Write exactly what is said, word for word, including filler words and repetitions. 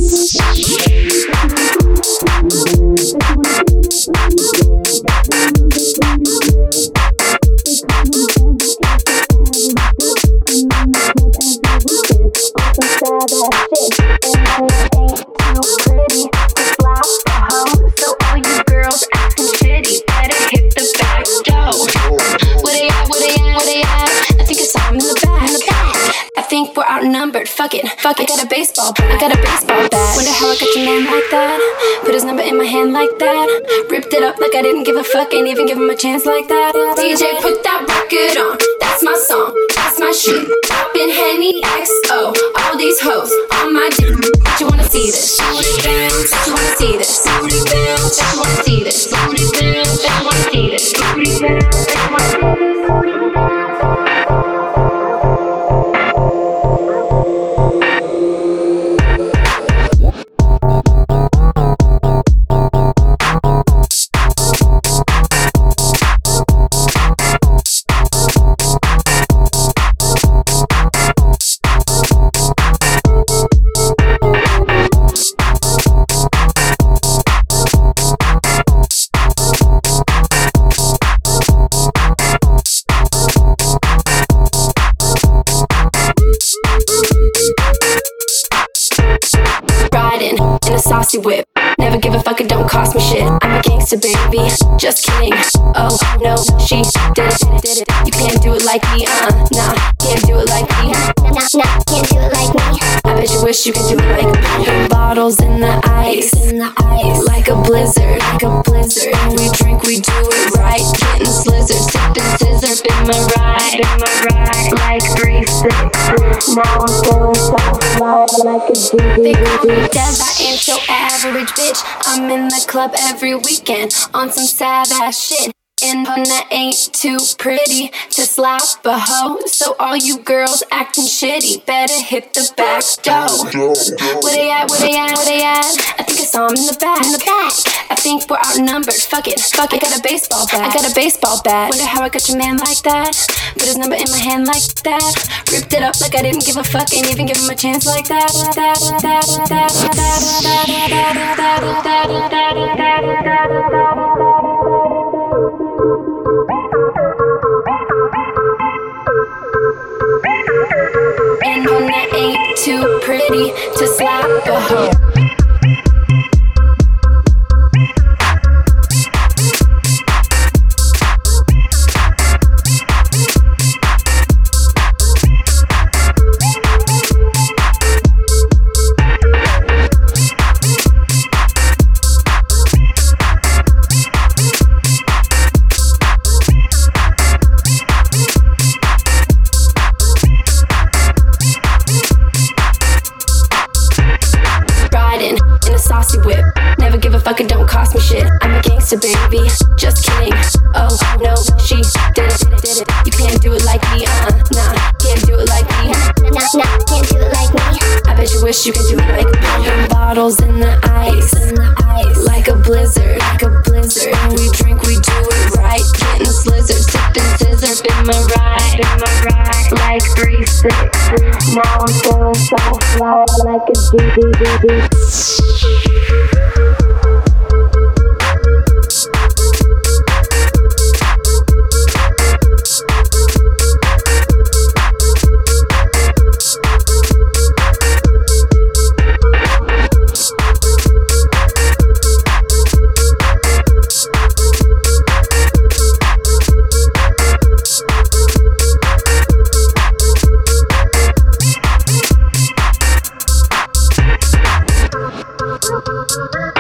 Fuck it, fuck it. I got a baseball bat. I got a baseball bat. Wonder how I got your man like that. Put his number in my hand like that. Ripped it up like I didn't give a fuck. Ain't even give him a chance like that. D J, put that record on. That's my song. That's my shit. Poppin' Henny X O. All these hoes on my dick. Bet you wanna see this? Bet you wanna see this? Bet you wanna see this? Bet you wanna see this? Bet you wanna see this? Saucy whip, never give a fuck, it don't cost me shit. I'm a gangster, baby, just kidding. Oh no, she did it, did it. You can't do it like me, uh, nah, can't do it like me. Nah, nah, can't do it like me. I bet you wish you could do it like me. Put bottles in the ice, in the ice, like a blizzard, like a blizzard. When we drink, we do it right, getting slizzard, sipping scissor, been my ride, been my ride, like three six. Now I'm feeling so fly, like a D V D. They call me Dev, I ain't your average bitch. I'm in the club every weekend on some savage shit. And that ain't too pretty to slap a hoe. So all you girls acting shitty better hit the back door. Where they at, where they at, where they at? I think I saw him in the back, in the back. I think we're outnumbered, fuck it, fuck it. I got a baseball bat, I got a baseball bat. Wonder how I got your man like that. Put his number in my hand like that. Ripped it up like I didn't give a fuck. Ain't even give him a chance like that. And when that ain't too pretty to slap a hoe. Whip, never give a fuck, it don't cost me shit. I'm a gangster, baby, just kidding. Oh no, she did it, did it. You can't do it like me, uh, nah, can't do it like me. Nah, nah, can't do it like me. I bet you wish you could do it like me. Popping bottles in the ice, in the ice, like a blizzard, like a blizzard. When we drink, we do it right, getting slizzard, sipping scissor, been my ride, been my ride, like three six. Now I'm feeling so fly, like a D V D. We'll be right back.